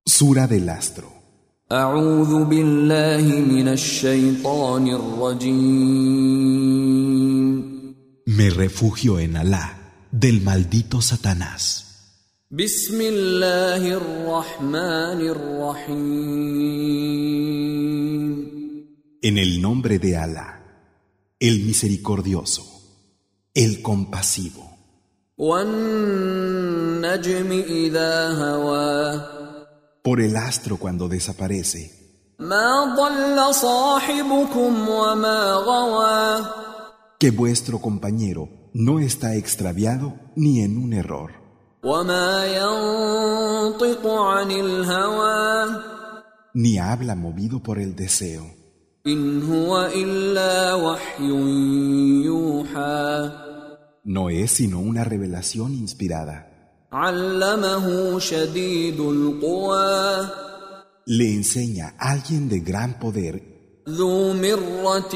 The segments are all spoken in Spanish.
Sura del Astro. أعوذ بالله من الشيطان الرجيم. Me refugio en Alá, del maldito Satanás. بسم الله الرحمن الرحيم. En el nombre de Alá, el misericordioso, el compasivo. والنجم إذا هوى. Por el astro cuando desaparece. ما ضل صاحبكم وما غوى. Que vuestro compañero no está extraviado ni en un error. وما ينطق عن الهوى. Ni habla movido por el deseo. إن هو إلا وحي يوحى. No es sino una revelación inspirada. علمه شديد القوى. Le enseña a alguien de gran poder ذو مرة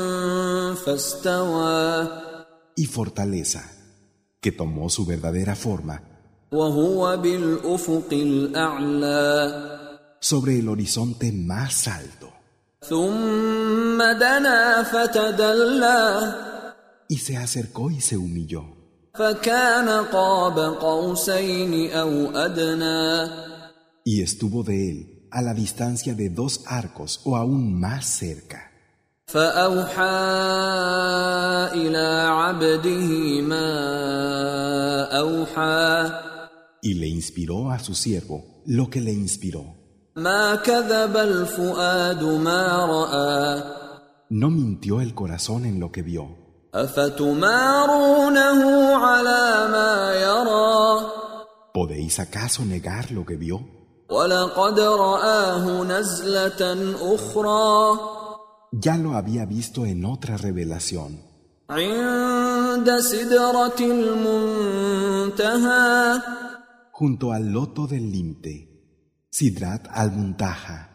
فاستوى. y fortaleza, que tomó su verdadera forma وهو بالأفق الأعلى. sobre el horizonte más alto. ثم دنا فتدلى. Y se acercó y se humilló. فكان قاب قوسين أو أدنى. Y estuvo de él a la distancia de 2 arcos o aún más cerca. فأوحى إلى عبده ما أوحى. Y le inspiró a su siervo lo que le inspiró. ما كذب الفؤاد ما رأى. No mintió el corazón en lo que vio. أفتمارونه على ما يرى. ¿Podéis acaso negar lo que vio? ولقد رآه نزلة أخرى. Ya lo había visto en otra revelación, عند سدرة المنتهى. junto al loto del límite, Sidrat al-Muntaha,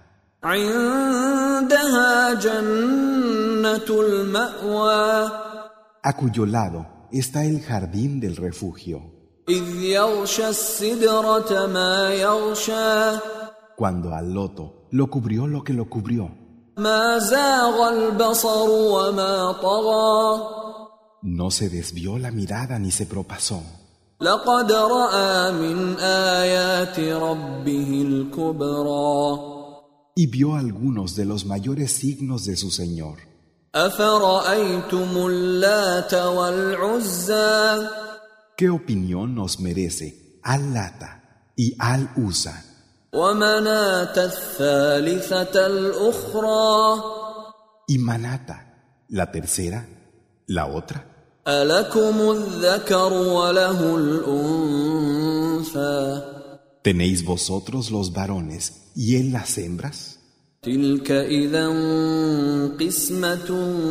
عندها جنة المأوى. a cuyo lado está el jardín del refugio. إذ يغشى السدرة ما يغشى. Cuando al loto lo cubrió lo que lo cubrió, ما زاغ البصر وما طغى. no se desvió la mirada ni se propasó. لقد رأى من آيات ربه الكبرى. Y vio algunos de los mayores signos de su Señor. أفرأيتم اللات والعزى. ¿Qué opinión nos merece Al-Lata y Al-Uzza ومناة الثالثة الأخرى. y Manata, la tercera, la otra? ألكم الذكر وله الأنثى. ¿Tenéis vosotros los varones y él las hembras? تلك إذا قسمة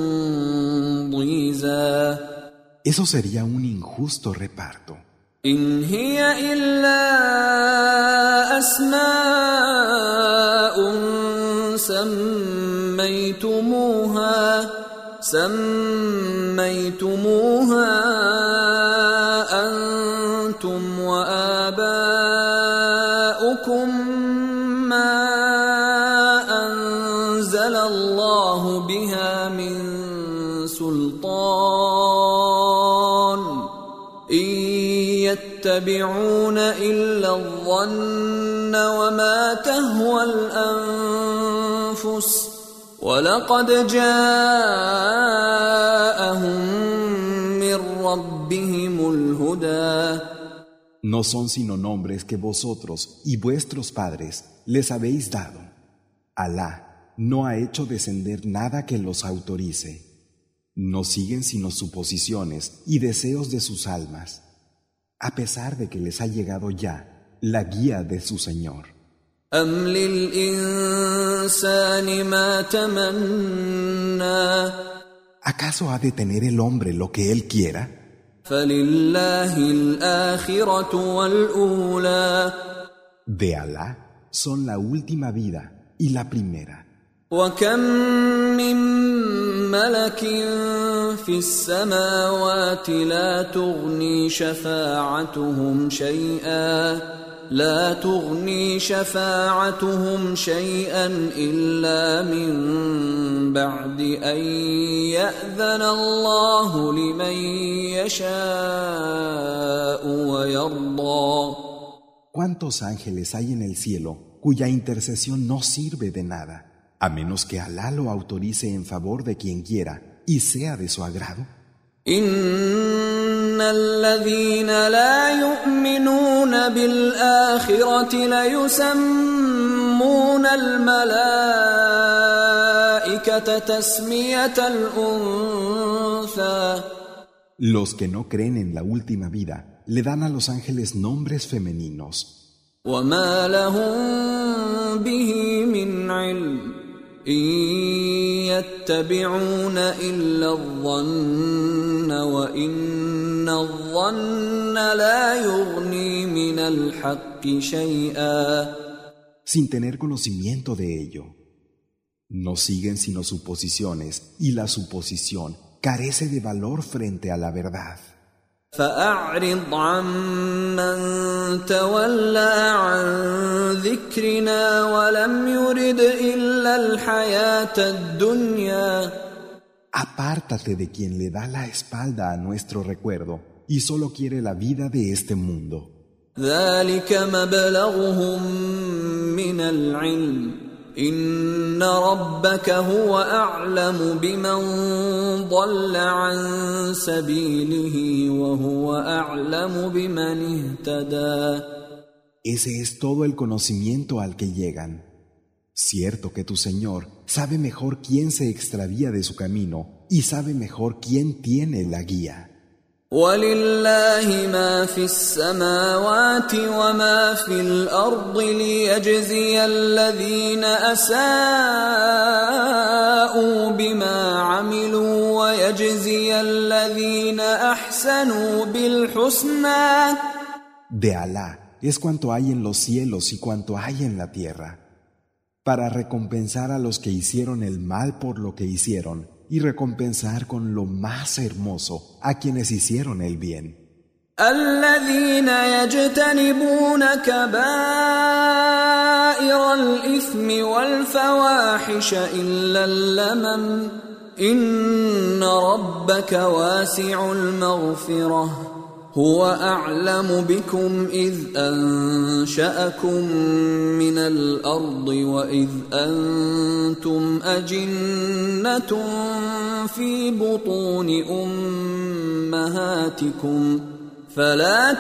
ضيزى. Eso sería un injusto reparto. إن هي إلا أسماء سميتموها أنتم وآباؤكم ما أنزل الله بها من سلطان. إن يتبعون إلا الظن وما تهوى الأنفس. ولقد جاءهم من ربهم الهدى. No son sino nombres que vosotros y vuestros padres les habéis dado. Alá no ha hecho descender nada que los autorice. No siguen sino suposiciones y deseos de sus almas, a pesar de que les ha llegado ya la guía de su Señor. أم للإنسان ما تمنى. ¿Acaso ha de tener el hombre lo que él quiera? فلله الآخرة والأولى. De Alá son la última vida y la primera. وكم من ملك في السماوات لا تغني شفاعتهم شيئا لا تغني شفاعتهم شيئا إلا من بعد أن يأذن الله لمن يشاء ويرضى. ¿Cuántos ángeles hay en el cielo cuya intercesión no sirve de nada, a menos que Alá lo autorice en favor de quien quiera y sea de su agrado? إن الذين لا يؤمنون بالآخرة ليسمون الملائكة تسمية الأنثى. Los que no creen en la última vida le dan a los ángeles nombres femeninos. وما لهم به من علم إن يتبعون إلا الظن وإن الظن لا يغني من الحق شيئا. Sin tener conocimiento de ello, no siguen sino suposiciones y la suposición carece de valor frente a la verdad. فأعرض عمن تولى عن ذكرنا ولم يرد إلا الحياة الدنيا. Apártate de quien le da la espalda a nuestro recuerdo y solo quiere la vida de este mundo. ذلك مبلغهم من العلم إن ربك هو أعلم بمن ضل عن سبيله وهو أعلم بمن اهتدى. Ese es todo el conocimiento al que llegan. Cierto que tu Señor sabe mejor quién se extravía de su camino y sabe mejor quién tiene la guía. وَلِلَّهِ مَا فِي السَّمَاوَاتِ وَمَا فِي الْأَرْضِ لِيَجْزِيَ الَّذِينَ أَسَاءُوا بِمَا عَمِلُوا وَيَجْزِيَ الَّذِينَ أَحْسَنُوا بِالْحُسْنَى. De Alá es cuanto hay en los cielos y cuanto hay en la tierra, para recompensar a los que hicieron el mal por lo que hicieron y recompensar con lo más hermoso a quienes hicieron el bien. الذين يجتنبون كبائر الإثم والفواحش إلا اللمم إن ربك واسع المغفرة هو أعلم بكم إذ أنشأكم من الأرض وإذ أنتم أجنة في بطون أمهاتكم فلا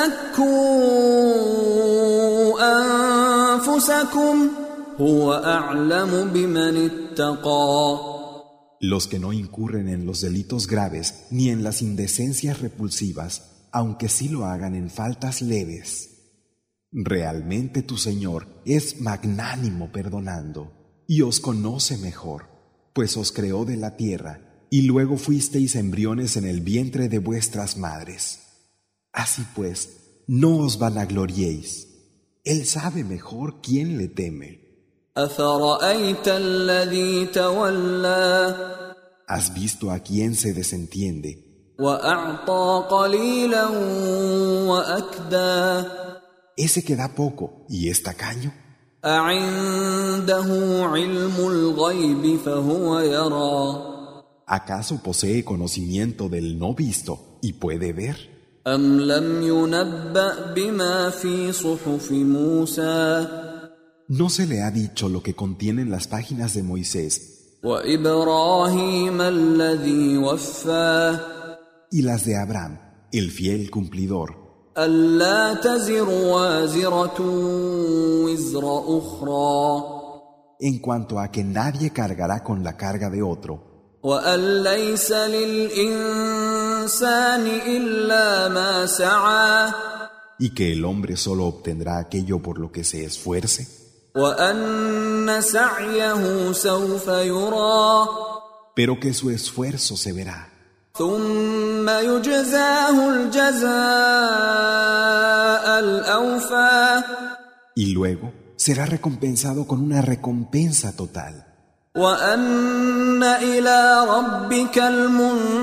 تزكوا أنفسكم هو أعلم بمن اتقى. Los que no incurren en los delitos graves ni en las indecencias repulsivas, aunque sí lo hagan en faltas leves. Realmente tu Señor es magnánimo perdonando y os conoce mejor, pues os creó de la tierra y luego fuisteis embriones en el vientre de vuestras madres. Así pues, no os vanagloriéis. Él sabe mejor quién le teme. أفرأيت الذي تولى. ¿Has visto a quién se desentiende? وأعطى قليلا وأكدى. Ese que da poco y es tacaño. أعنده علم الغيب فهو يرى. ¿Acaso posee conocimiento del no visto y puede ver? أم لم ينبأ بما في صحف موسى. ¿No se le ha dicho lo que contienen las páginas de Moisés وإبراهيم الذي وفى. y las de Abraham, el fiel cumplidor? ألا تزر وازرة وزر أخرى. En cuanto a que nadie cargará con la carga de otro, وأن ليس للإنسان إلا ما سعى. y que el hombre solo obtendrá aquello por lo que se esfuerce, وأن سعيه سوف يرى. pero que su esfuerzo se verá. ثم يجزاه الجزاء الأوفى. Y luego será recompensado con una recompensa total. وأن إلى ربك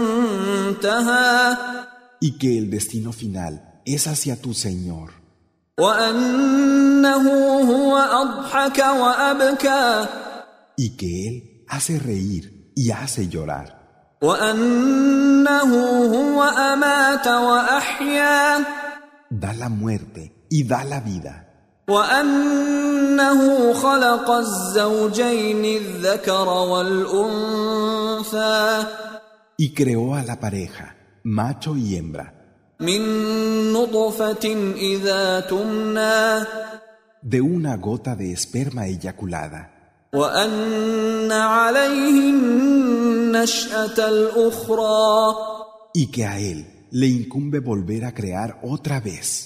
المنتهى. Y que el destino final es hacia tu Señor. وأنه هو أضحك وأبكى y que Él hace reír y hace llorar, وأنه هو أمات وأحيا da la muerte y da la vida, وأنه خلق الزوجين الذكر والأنثى y creó a la pareja, macho y hembra, من نطفة إذا تمنى de una gota de esperma eyaculada, وأن عليه النشأة الأخرى y que a Él le incumbe volver a crear otra vez,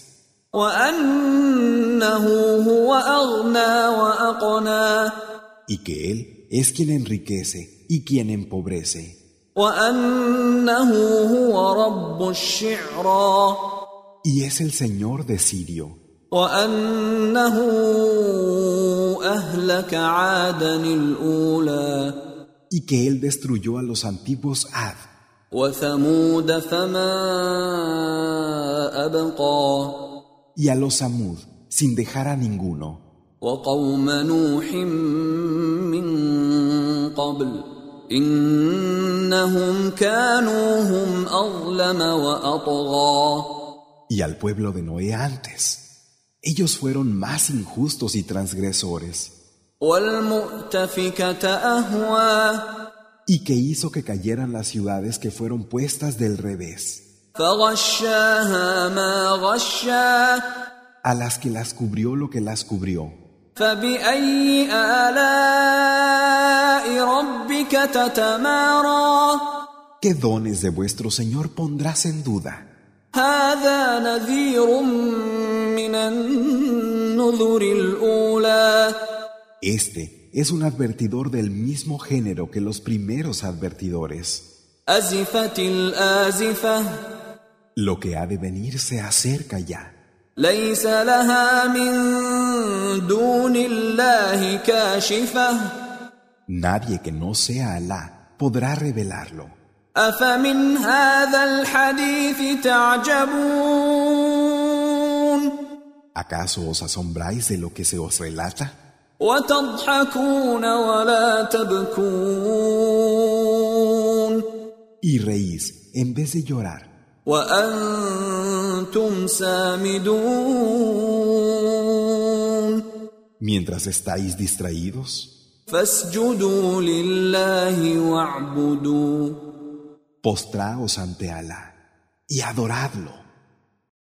وأنه هو أغنى وأقنى y que Él es quien enriquece y quien empobrece, وأنه هو رب الشعرى y es el Señor de Sirio, وأنه أهلك عادا الأولى y que Él destruyó a los antiguos Ad, وثمود فما أبقى y a los Samud, sin dejar a ninguno, وقوم نوح من قبل إنهم كانوا هم أظلم وأطغى y al pueblo de Noé antes. Ellos fueron más injustos y transgresores, والمؤتفكة أهوى y que hizo que cayeran las ciudades que fueron puestas del revés, فغشاها ما غشا a las que las cubrió lo que las cubrió. فبأي آلاء ربك تتمارى ¿Qué dones de vuestro Señor pondrás en duda? هذا نذير من النذر الأولى Este es un advertidor del mismo género que los primeros advertidores. أزفت الآزفة Lo que ha de venir se acerca ya. ليس لها من دون الله كاشفة Nadie que no sea Alá podrá revelarlo. أفمن هذا الحديث تعجبون ¿Acaso os asombráis de lo que se os relata? وتضحكون ولا تبكون Y reís en vez de llorar, وأنتم سامدون mientras estáis distraídos. فاسجدوا لله واعبدوا Postraos ante Alá y adoradlo.